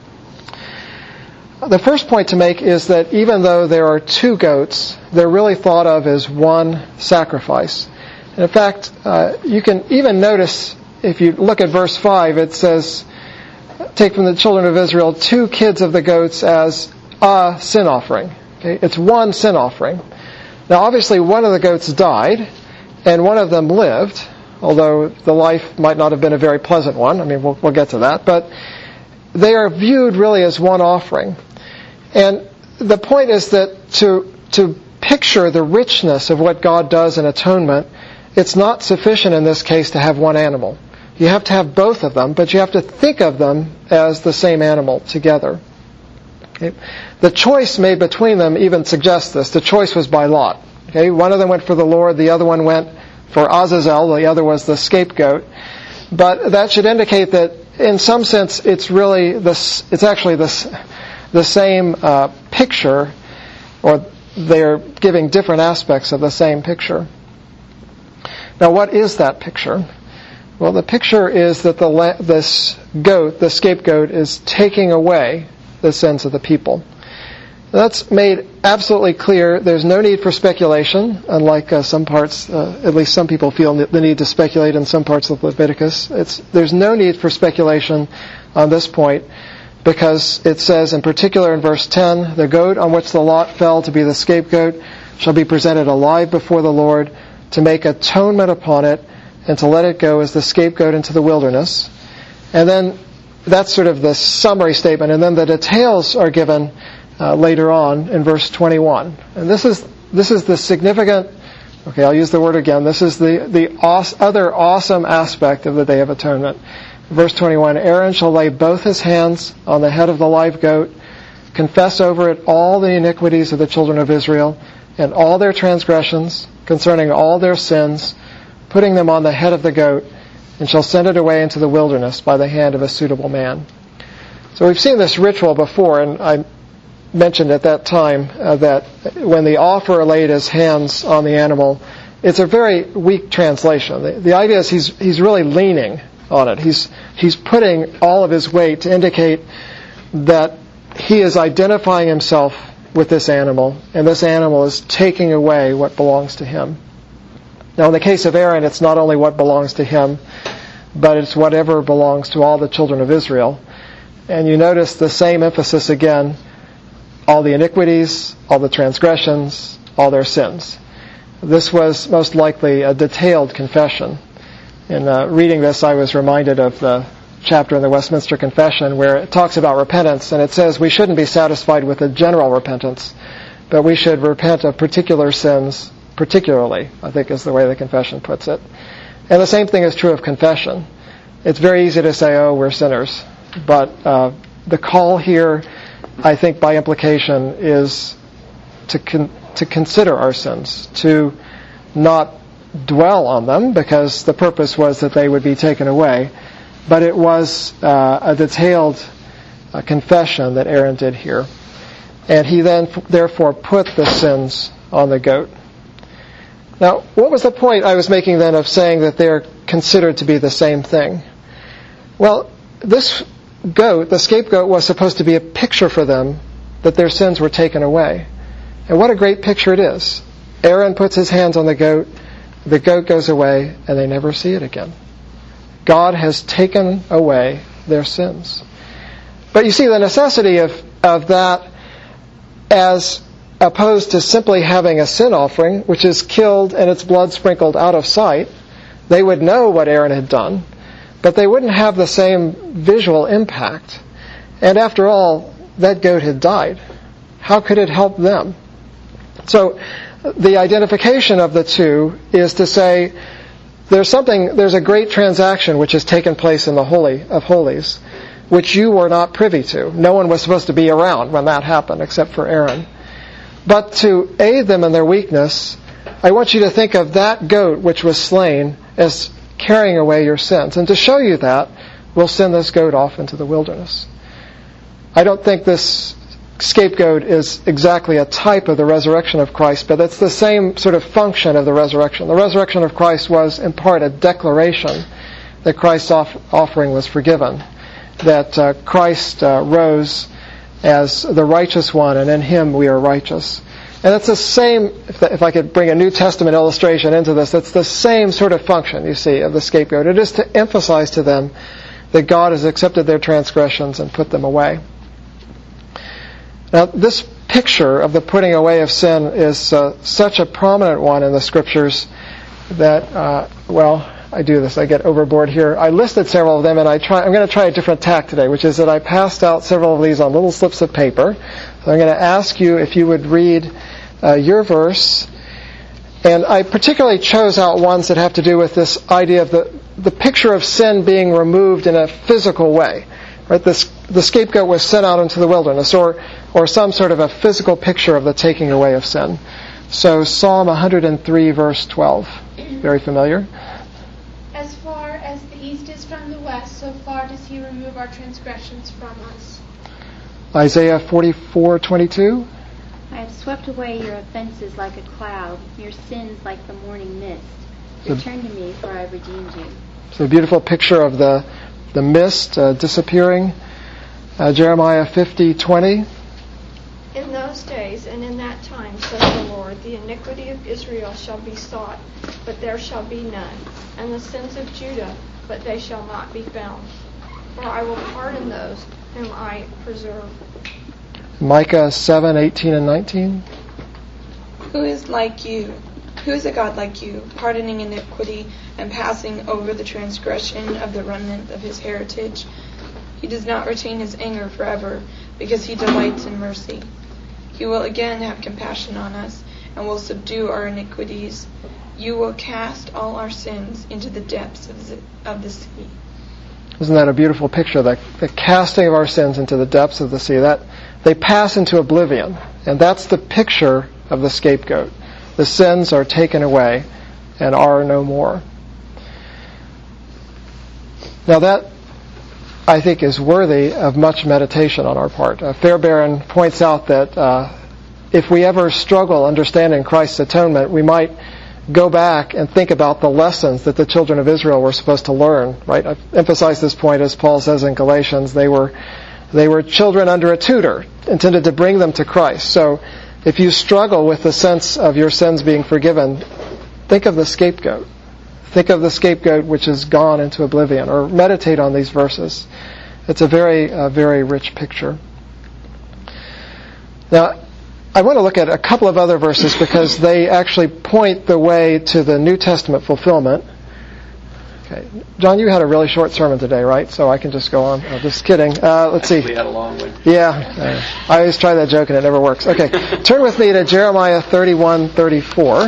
The first point to make is that even though there are two goats, they're really thought of as one sacrifice. And in fact, uh, you can even notice, if you look at verse five, it says, take from the children of Israel two kids of the goats as a sin offering. Okay? It's one sin offering. Now obviously one of the goats died, and one of them lived, although the life might not have been a very pleasant one. I mean, we'll, we'll get to that. But they are viewed really as one offering. And the point is that to to picture the richness of what God does in atonement, it's not sufficient in this case to have one animal. You have to have both of them, but you have to think of them as the same animal together. Okay? The choice made between them even suggests this. The choice was by lot. Okay? One of them went for the Lord, the other one went for Azazel, the other was the scapegoat. But that should indicate that in some sense it's really this. It's actually this. the same uh, picture, or they're giving different aspects of the same picture. Now, what is that picture? Well, the picture is that the la- this goat, the scapegoat, is taking away the sins of the people. That's made absolutely clear. There's no need for speculation, unlike uh, some parts, uh, at least some people feel the need to speculate in some parts of Leviticus. It's, there's no need for speculation on this point, because it says in particular in verse ten, the goat on which the lot fell to be the scapegoat shall be presented alive before the Lord to make atonement upon it and to let it go as the scapegoat into the wilderness. And then that's sort of the summary statement, and then the details are given uh, later on in verse twenty-one. And this is this is the significant, okay, I'll use the word again, this is the, the aw- other awesome aspect of the Day of Atonement. Verse twenty-one, Aaron shall lay both his hands on the head of the live goat, confess over it all the iniquities of the children of Israel, and all their transgressions concerning all their sins, putting them on the head of the goat, and shall send it away into the wilderness by the hand of a suitable man. So we've seen this ritual before, and I mentioned at that time uh, that when the offerer laid his hands on the animal, it's a very weak translation. The, the idea is he's he's really leaning on it. He's he's putting all of his weight to indicate that he is identifying himself with this animal, and this animal is taking away what belongs to him. Now, in the case of Aaron, it's not only what belongs to him, but it's whatever belongs to all the children of Israel. And you notice the same emphasis again, all the iniquities, all the transgressions, all their sins. This was most likely a detailed confession. In uh, reading this, I was reminded of the chapter in the Westminster Confession where it talks about repentance, and it says we shouldn't be satisfied with a general repentance, but we should repent of particular sins particularly, I think is the way the confession puts it. And the same thing is true of confession. It's very easy to say, oh, we're sinners. But uh, the call here, I think by implication, is to con- to consider our sins, to not dwell on them, because the purpose was that they would be taken away. But it was uh, a detailed uh, confession that Aaron did here. And he then, f- therefore, put the sins on the goat. Now, what was the point I was making then of saying that they're considered to be the same thing? Well, this goat, the scapegoat, was supposed to be a picture for them that their sins were taken away. And what a great picture it is. Aaron puts his hands on the goat, the goat goes away, and they never see it again. God has taken away their sins. But you see, the necessity of, of that as opposed to simply having a sin offering, which is killed and its blood sprinkled out of sight, they would know what Aaron had done, but they wouldn't have the same visual impact. And after all, that goat had died. How could it help them? So the identification of the two is to say there's something, there's a great transaction which has taken place in the Holy of Holies, which you were not privy to. No one was supposed to be around when that happened except for Aaron. But to aid them in their weakness, I want you to think of that goat which was slain as carrying away your sins. And to show you that, we'll send this goat off into the wilderness. I don't think this scapegoat is exactly a type of the resurrection of Christ, but it's the same sort of function of the resurrection. The resurrection of Christ was, in part, a declaration that Christ's off- offering was forgiven, that uh, Christ uh, rose as the righteous one, and in him we are righteous. And it's the same, if, the, if I could bring a New Testament illustration into this, it's the same sort of function, you see, of the scapegoat. It is to emphasize to them that God has accepted their transgressions and put them away. Now, this picture of the putting away of sin is uh, such a prominent one in the Scriptures that, uh, well, I do this, I get overboard here. I listed several of them, and I try, I'm going to try a different tack today, which is that I passed out several of these on little slips of paper. So I'm going to ask you if you would read uh, your verse. And I particularly chose out ones that have to do with this idea of the, the picture of sin being removed in a physical way. Right? This, the scapegoat was sent out into the wilderness, or, or some sort of a physical picture of the taking away of sin. So Psalm one hundred three, verse twelve. Very familiar. As far as the east is from the west, so far does he remove our transgressions from us. Isaiah forty-four, twenty-two. I have swept away your offenses like a cloud, your sins like the morning mist. Return to me, for I have redeemed you. So a beautiful picture of the the mist uh, disappearing. Uh, Jeremiah fifty, twenty. In those days and in that time, says the Lord, the iniquity of Israel shall be sought, but there shall be none, and the sins of Judah, but they shall not be found. for I will pardon those whom I preserve. Micah seven, eighteen and nineteen. Who is like you? Who is a God like you, pardoning iniquity and passing over the transgression of the remnant of his heritage? He does not retain his anger forever, because he delights in mercy. He will again have compassion on us, and will subdue our iniquities. You will cast all our sins into the depths of the, of the sea. Isn't that a beautiful picture? The, the casting of our sins into the depths of the sea. That they pass into oblivion, and that's the picture of the scapegoat. The sins are taken away and are no more. Now that, I think, is worthy of much meditation on our part. Uh, Fairbairn points out that uh, if we ever struggle understanding Christ's atonement, we might go back and think about the lessons that the children of Israel were supposed to learn. Right? I've emphasized this point, as Paul says in Galatians. They were they were children under a tutor, intended to bring them to Christ. So if you struggle with the sense of your sins being forgiven, think of the scapegoat. Think of the scapegoat which has gone into oblivion, or meditate on these verses. It's a very, uh, very rich picture. Now, I want to look at a couple of other verses because they actually point the way to the New Testament fulfillment. Okay, John, you had a really short sermon today, right? So I can just go on. I'm just kidding. Uh, let's see. We had a long one. Yeah, uh, I always try that joke and it never works. Okay, turn with me to Jeremiah thirty-one thirty-four.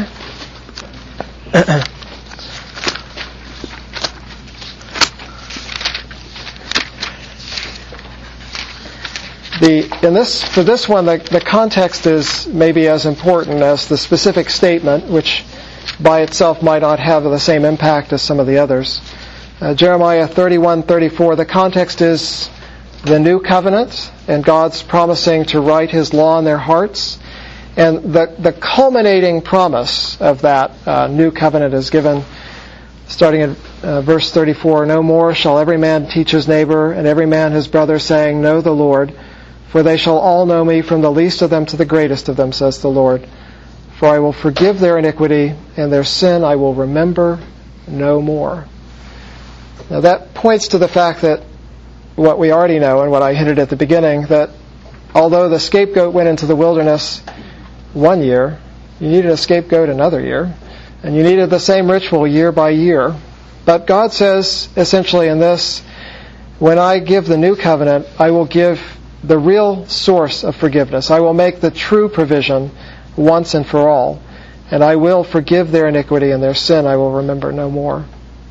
The, in this, for this one, the, the context is maybe as important as the specific statement, which by itself might not have the same impact as some of the others. Uh, Jeremiah thirty-one thirty-four, the context is the new covenant and God's promising to write His law in their hearts. And the, the culminating promise of that uh, new covenant is given starting at uh, verse thirty-four, "No more shall every man teach his neighbor and every man his brother, saying, Know the Lord. For they shall all know me, from the least of them to the greatest of them, says the Lord. For I will forgive their iniquity, and their sin I will remember no more." Now that points to the fact that what we already know, and what I hinted at the beginning, that although the scapegoat went into the wilderness one year, you needed a scapegoat another year, and you needed the same ritual year by year. But God says, essentially in this, when I give the new covenant, I will give the real source of forgiveness. I will make the true provision once and for all, and I will forgive their iniquity, and their sin I will remember no more.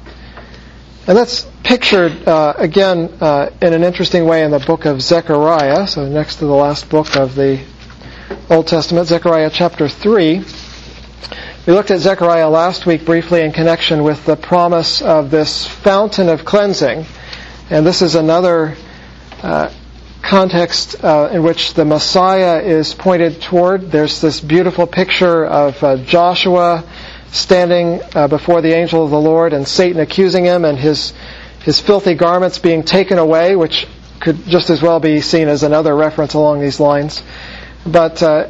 And that's pictured, uh, again, uh, in an interesting way in the book of Zechariah, so next to the last book of the Old Testament, Zechariah chapter three. We looked at Zechariah last week briefly in connection with the promise of this fountain of cleansing, and this is another uh, context uh, in which the Messiah is pointed toward. There's this beautiful picture of uh, Joshua standing uh, before the angel of the Lord and Satan accusing him and his his filthy garments being taken away, which could just as well be seen as another reference along these lines. But uh,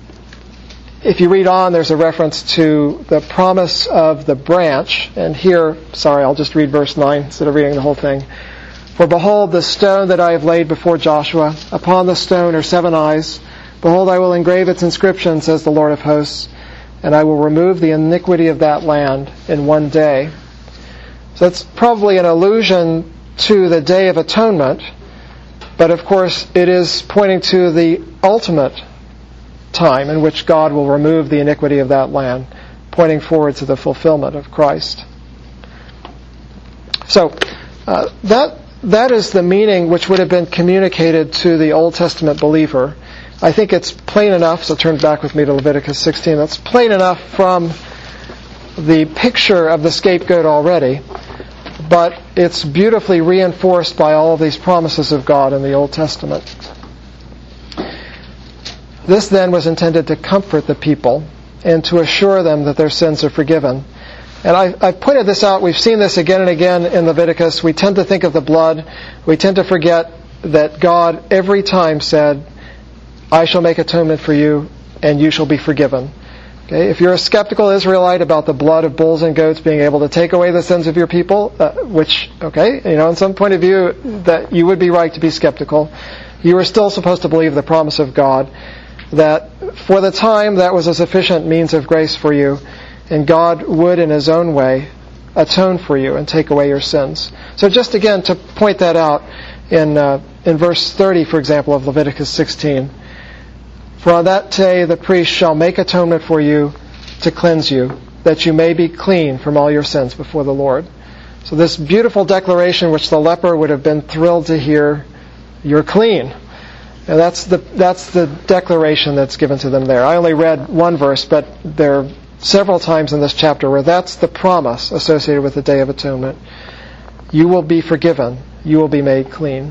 if you read on, there's a reference to the promise of the branch. And here, sorry, I'll just read verse nine instead of reading the whole thing. "For behold, the stone that I have laid before Joshua, upon the stone are seven eyes. Behold, I will engrave its inscription, says the Lord of hosts, and I will remove the iniquity of that land in one day." So that's probably an allusion to the Day of Atonement, but of course it is pointing to the ultimate time in which God will remove the iniquity of that land, pointing forward to the fulfillment of Christ. So uh, that That is the meaning which would have been communicated to the Old Testament believer. I think it's plain enough, so turn back with me to Leviticus sixteen. That's plain enough from the picture of the scapegoat already, but it's beautifully reinforced by all of these promises of God in the Old Testament. This then was intended to comfort the people and to assure them that their sins are forgiven. And I, I've pointed this out. We've seen this again and again in Leviticus. We tend to think of the blood. We tend to forget that God every time said, "I shall make atonement for you, and you shall be forgiven." Okay, if you're a skeptical Israelite about the blood of bulls and goats being able to take away the sins of your people, uh, which, okay, you know, in some point of view that you would be right to be skeptical, you are still supposed to believe the promise of God that for the time that was a sufficient means of grace for you, and God would in His own way atone for you and take away your sins. So just again to point that out in uh, in verse thirty, for example, of Leviticus sixteen. For on that day the priest shall make atonement for you to cleanse you, that you may be clean from all your sins before the Lord. So this beautiful declaration which the leper would have been thrilled to hear, you're clean. And that's the that's the declaration that's given to them there. I only read one verse, but there are several times in this chapter where that's the promise associated with the Day of Atonement. You will be forgiven. You will be made clean.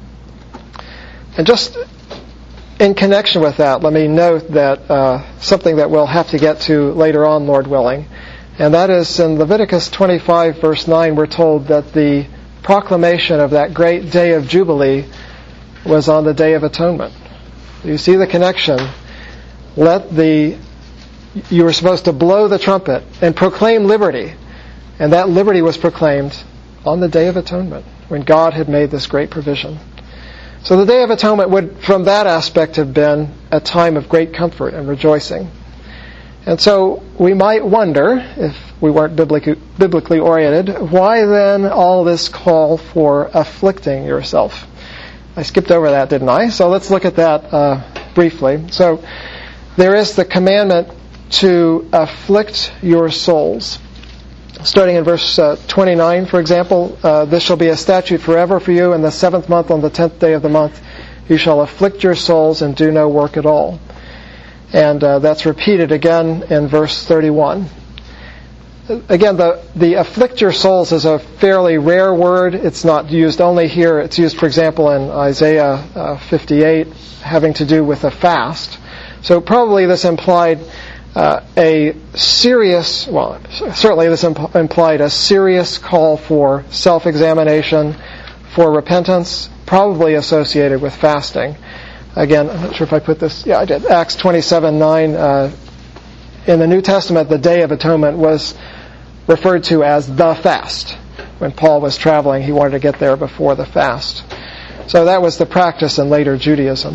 And just in connection with that, let me note that uh, something that we'll have to get to later on, Lord willing, and that is in Leviticus twenty-five, verse nine, we're told that the proclamation of that great day of Jubilee was on the Day of Atonement. You see the connection. Let the you were supposed to blow the trumpet and proclaim liberty, and that liberty was proclaimed on the Day of Atonement when God had made this great provision. So the Day of Atonement would, from that aspect, have been a time of great comfort and rejoicing. And so we might wonder, if we weren't biblically, biblically oriented, why then all this call for afflicting yourself? I skipped over that, didn't I? So let's look at that uh, briefly. So there is the commandment to afflict your souls. Starting in verse uh, twenty-nine, for example, uh, this shall be a statute forever for you. In the seventh month, on the tenth day of the month, you shall afflict your souls and do no work at all. And uh, that's repeated again in verse thirty-one. Again, the, the afflict your souls is a fairly rare word. It's not used only here. It's used, for example, in Isaiah uh, fifty-eight, having to do with a fast. So probably this implied Uh, a serious, well, certainly this imp- implied a serious call for self-examination, for repentance, probably associated with fasting. Again, I'm not sure if I put this, yeah, I did. Acts twenty-seven nine, uh, in the New Testament, the Day of Atonement was referred to as the fast. When Paul was traveling, he wanted to get there before the fast. So that was the practice in later Judaism.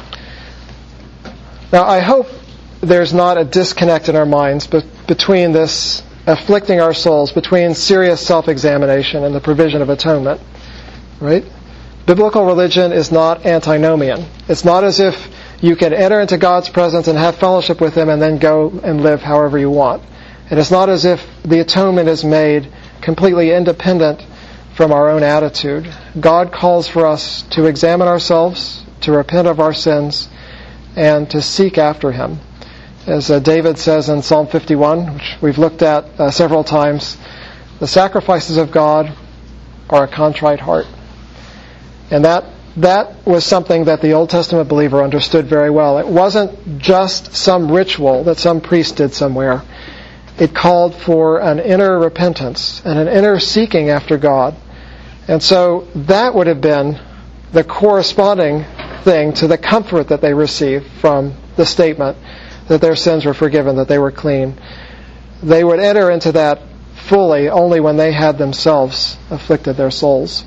Now, I hope there's not a disconnect in our minds be- between this afflicting our souls, between serious self-examination and the provision of atonement. Right? Biblical religion is not antinomian. It's not as if you can enter into God's presence and have fellowship with Him and then go and live however you want. And it's not as if the atonement is made completely independent from our own attitude. God calls for us to examine ourselves, to repent of our sins, and to seek after Him. As uh, David says in Psalm fifty-one, which we've looked at uh, several times, the sacrifices of God are a contrite heart. And that that was something that the Old Testament believer understood very well. It wasn't just some ritual that some priest did somewhere. It called for an inner repentance and an inner seeking after God. And so that would have been the corresponding thing to the comfort that they received from the statement that their sins were forgiven, that they were clean. They would enter into that fully only when they had themselves afflicted their souls.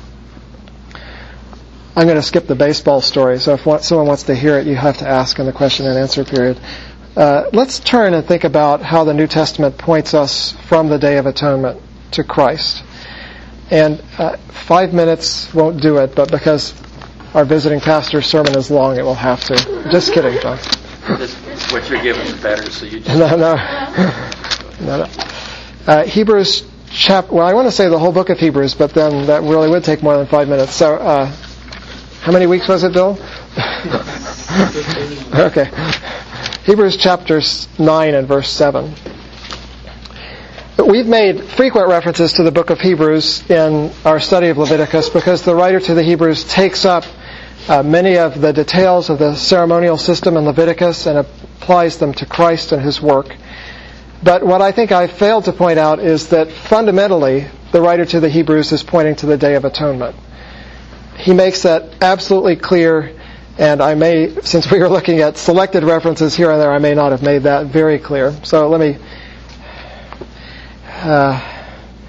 I'm going to skip the baseball story, so if someone wants to hear it, you have to ask in the question and answer period. Uh, let's turn and think about how the New Testament points us from the Day of Atonement to Christ. And uh, five minutes won't do it, but because our visiting pastor's sermon is long, it will have to. Just kidding, John. Just what you're giving is better, so you just... No, no. no, no. Uh, Hebrews chapter... Well, I want to say the whole book of Hebrews, but then that really would take more than five minutes. So, uh, how many weeks was it, Bill? Okay. Hebrews chapter nine and verse seven. We've made frequent references to the book of Hebrews in our study of Leviticus because the writer to the Hebrews takes up Uh, many of the details of the ceremonial system in Leviticus and applies them to Christ and His work. But what I think I failed to point out is that fundamentally the writer to the Hebrews is pointing to the Day of Atonement. He makes that absolutely clear And I may, since we were looking at selected references here and there, I may not have made that very clear. So let me, uh,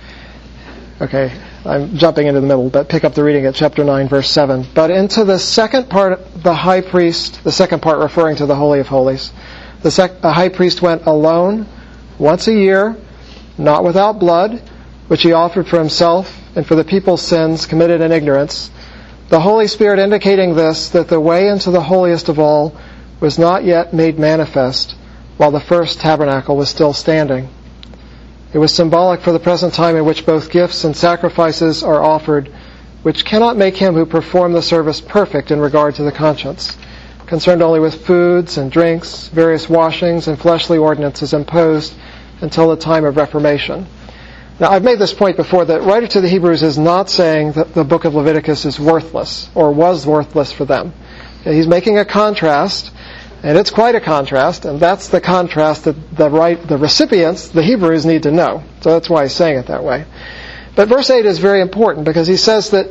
okay, I'm jumping into the middle, but pick up the reading at chapter nine, verse seven. But into the second part, the high priest, the second part referring to the Holy of Holies, the, sec, the high priest went alone once a year, not without blood, which he offered for himself and for the people's sins committed in ignorance, the Holy Spirit indicating this, that the way into the holiest of all was not yet made manifest while the first tabernacle was still standing. It was symbolic for the present time in which both gifts and sacrifices are offered, which cannot make him who performed the service perfect in regard to the conscience, concerned only with foods and drinks, various washings, and fleshly ordinances imposed until the time of Reformation. Now, I've made this point before, that writer to the Hebrews is not saying that the book of Leviticus is worthless or was worthless for them. He's making a contrast, and it's quite a contrast, and that's the contrast that the right, the recipients, the Hebrews, need to know. So that's why he's saying it that way. But verse eight is very important, because he says that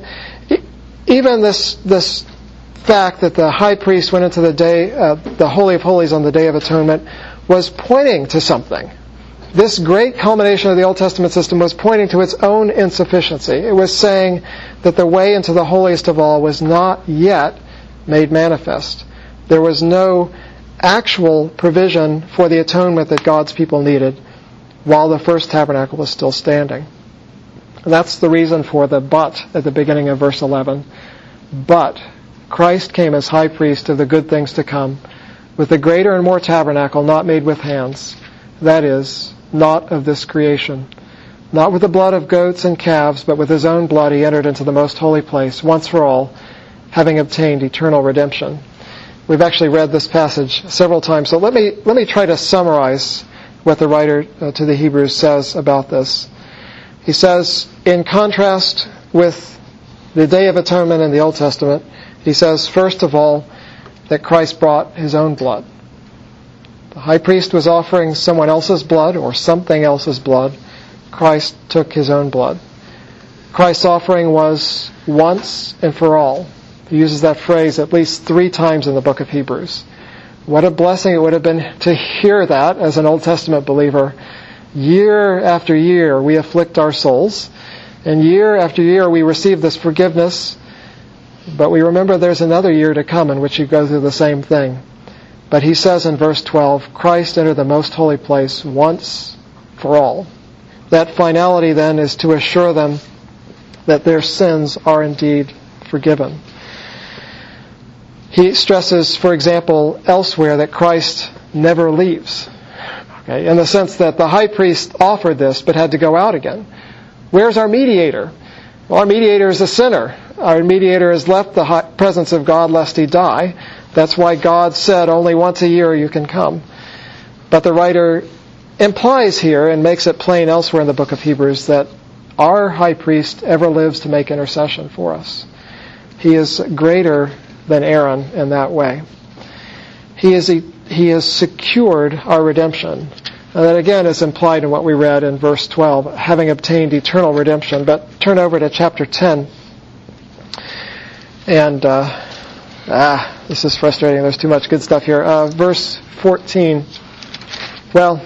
even this this fact that the high priest went into the day, uh, the Holy of Holies on the Day of Atonement, was pointing to something. This great culmination of the Old Testament system was pointing to its own insufficiency. It was saying that the way into the holiest of all was not yet made manifest. There was no actual provision for the atonement that God's people needed while the first tabernacle was still standing. And that's the reason for the but at the beginning of verse eleven. But Christ came as high priest of the good things to come, with a greater and more tabernacle not made with hands, that is, not of this creation. Not with the blood of goats and calves, but with his own blood he entered into the most holy place, once for all, having obtained eternal redemption. We've actually read this passage several times, so let me let me try to summarize what the writer uh, to the Hebrews says about this. He says, in contrast with the Day of Atonement in the Old Testament, he says, first of all, that Christ brought his own blood. The high priest was offering someone else's blood or something else's blood. Christ took his own blood. Christ's offering was once and for all. He uses that phrase at least three times in the book of Hebrews. What a blessing it would have been to hear that as an Old Testament believer. Year after year we afflict our souls, and year after year we receive this forgiveness, but we remember there's another year to come in which you go through the same thing. But he says in verse twelve, Christ entered the most holy place once for all. That finality then is to assure them that their sins are indeed forgiven. He stresses, for example, elsewhere that Christ never leaves. Okay, in the sense that the high priest offered this but had to go out again. Where's our mediator? Well, our mediator is a sinner. Our mediator has left the high presence of God lest he die. That's why God said only once a year you can come. But the writer implies here and makes it plain elsewhere in the book of Hebrews that our high priest ever lives to make intercession for us. He is greater than Aaron in that way. He is he has secured our redemption. And that again is implied in what we read in verse twelve, having obtained eternal redemption. But turn over to chapter ten. And, uh, ah, this is frustrating. There's too much good stuff here. Uh, verse fourteen. Well,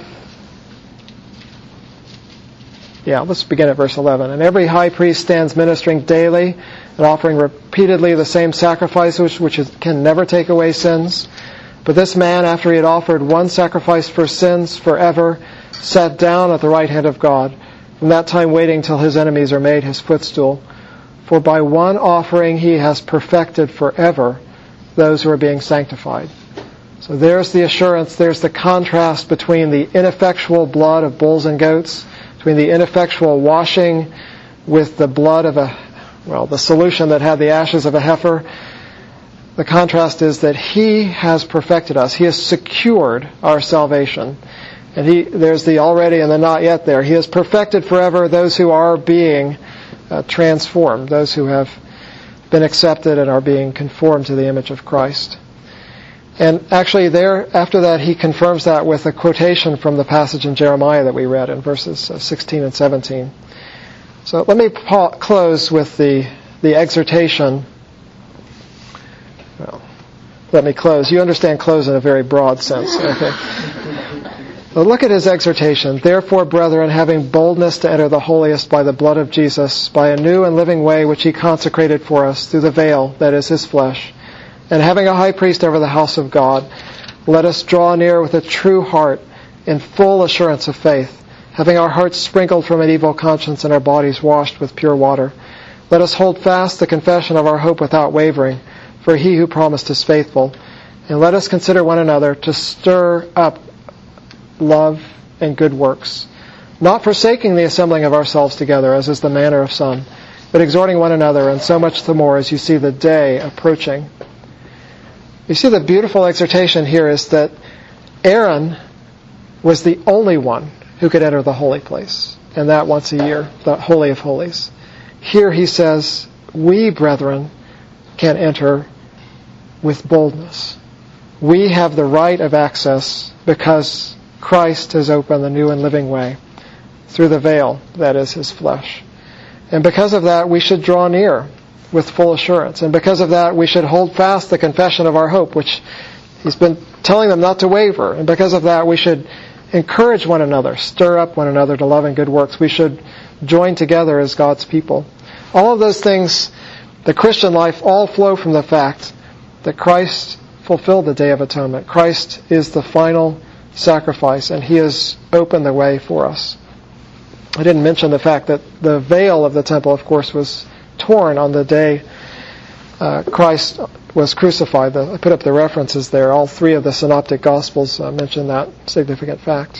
yeah, let's begin at verse eleven. And every high priest stands ministering daily and offering repeatedly the same sacrifices which is, can never take away sins. But this man, after he had offered one sacrifice for sins forever, sat down at the right hand of God, from that time waiting till his enemies are made his footstool. For by one offering he has perfected forever those who are being sanctified. So there's the assurance, there's the contrast between the ineffectual blood of bulls and goats, between the ineffectual washing with the blood of a, well, the solution that had the ashes of a heifer. The contrast is that he has perfected us. He has secured our salvation. And he, there's the already and the not yet there. He has perfected forever those who are being uh, transformed, those who have been accepted and are being conformed to the image of Christ. And actually there, after that, he confirms that with a quotation from the passage in Jeremiah that we read in verses sixteen and seventeen. So let me pa- close with the, the exhortation. Well, let me close. You understand close in a very broad sense, okay? But look at his exhortation. Therefore, brethren, having boldness to enter the holiest by the blood of Jesus, by a new and living way which he consecrated for us through the veil, that is his flesh, and having a high priest over the house of God, let us draw near with a true heart in full assurance of faith, having our hearts sprinkled from an evil conscience and our bodies washed with pure water. Let us hold fast the confession of our hope without wavering, for he who promised is faithful. And let us consider one another to stir up love and good works, not forsaking the assembling of ourselves together, as is the manner of some, but exhorting one another, and so much the more as you see the day approaching. You see, the beautiful exhortation here is that Aaron was the only one who could enter the holy place, and that once a year, the Holy of Holies. Here he says, we, brethren, can enter with boldness. We have the right of access because Christ has opened the new and living way through the veil, that is his flesh. And because of that, we should draw near with full assurance. And because of that, we should hold fast the confession of our hope, which he's been telling them not to waver. And because of that, we should encourage one another, stir up one another to love and good works. We should join together as God's people. All of those things, the Christian life, all flow from the fact that Christ fulfilled the Day of Atonement. Christ is the final sacrifice, and he has opened the way for us. I didn't mention the fact that the veil of the temple, of course, was torn on the day uh, Christ was crucified. The, I put up the references there. All three of the synoptic Gospels uh, mention that significant fact.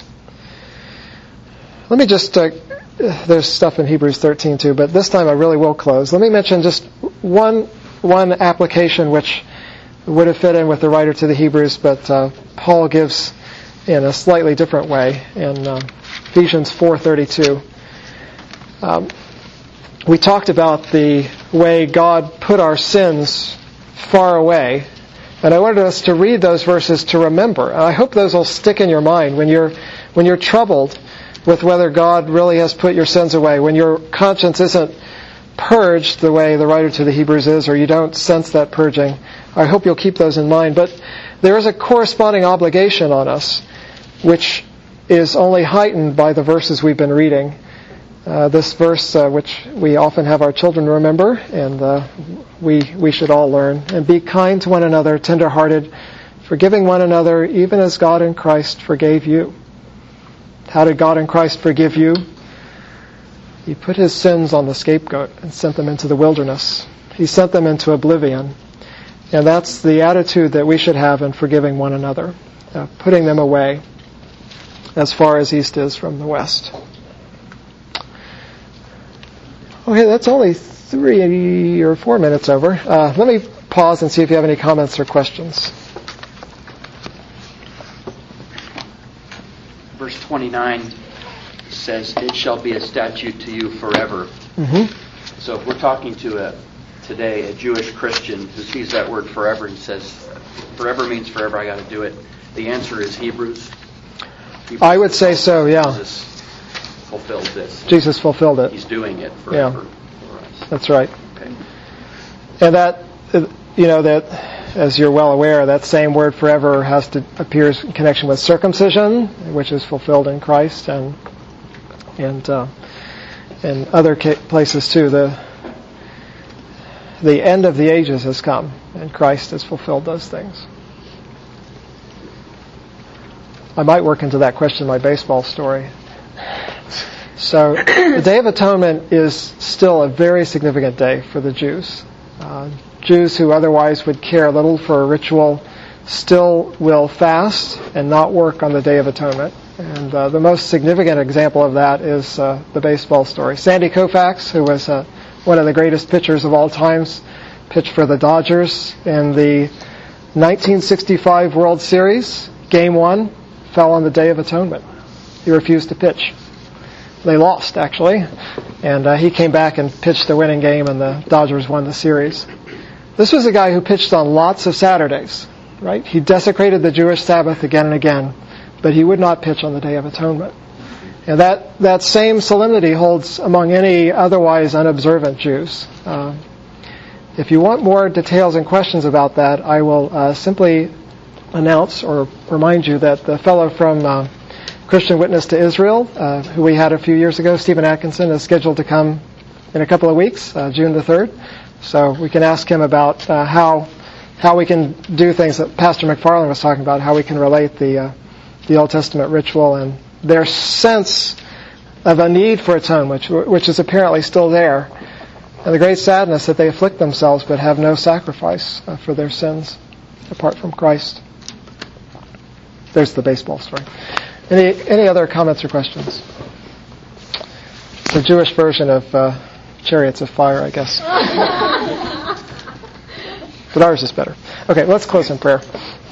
Let me just, uh, there's stuff in Hebrews thirteen too, but this time I really will close. Let me mention just one one application which would have fit in with the writer to the Hebrews, but uh, Paul gives in a slightly different way in uh, Ephesians four thirty-two. Um, we talked about the way God put our sins far away, and I wanted us to read those verses to remember. And I hope those will stick in your mind when you're when you're troubled with whether God really has put your sins away, when your conscience isn't purged the way the writer to the Hebrews is, or you don't sense that purging. I hope you'll keep those in mind. But there is a corresponding obligation on us, which is only heightened by the verses we've been reading. Uh, this verse, uh, which we often have our children remember, and uh, we we should all learn. And be kind to one another, tender-hearted, forgiving one another, even as God in Christ forgave you. How did God in Christ forgive you? He put his sins on the scapegoat and sent them into the wilderness. He sent them into oblivion. And that's the attitude that we should have in forgiving one another, uh, putting them away as far as east is from the west. Okay, that's only three or four minutes over. Uh, let me pause and see if you have any comments or questions. Verse twenty-nine says, "It shall be a statute to you forever." Mm-hmm. So if we're talking to a today a Jewish Christian who sees that word forever and says, "Forever means forever. I got to do it." The answer is Hebrews. Hebrews I would say so. Yeah. Jesus fulfilled this. Jesus fulfilled it. He's doing it forever Yeah. for us. That's right. Okay. And that, you know, that, as you're well aware, that same word forever has to appears in connection with circumcision, which is fulfilled in Christ, and and uh, in other ca- places too. The the end of the ages has come, and Christ has fulfilled those things. I might work into that question my baseball story. So the Day of Atonement is still a very significant day for the Jews. Uh, Jews who otherwise would care little for a ritual still will fast and not work on the Day of Atonement. And uh, the most significant example of that is uh, the baseball story. Sandy Koufax, who was uh, one of the greatest pitchers of all times, pitched for the Dodgers in the nineteen sixty-five World Series. Game one fell on the Day of Atonement. He refused to pitch. They lost, actually, and uh, he came back and pitched the winning game, and the Dodgers won the series. This was a guy who pitched on lots of Saturdays, right? He desecrated the Jewish Sabbath again and again, but he would not pitch on the Day of Atonement. And that, that same solemnity holds among any otherwise unobservant Jews. Uh, if you want more details and questions about that, I will uh, simply announce or remind you that the fellow from uh, Christian Witness to Israel, uh, who we had a few years ago, Stephen Atkinson, is scheduled to come in a couple of weeks, uh, June the third. So we can ask him about uh, how how we can do things that Pastor McFarland was talking about, how we can relate the uh, the Old Testament ritual and their sense of a need for atonement, which, which is apparently still there, and the great sadness that they afflict themselves but have no sacrifice uh, for their sins apart from Christ. There's the baseball story. Any any other comments or questions? It's a Jewish version of uh, Chariots of Fire, I guess. But ours is better. Okay, let's close in prayer.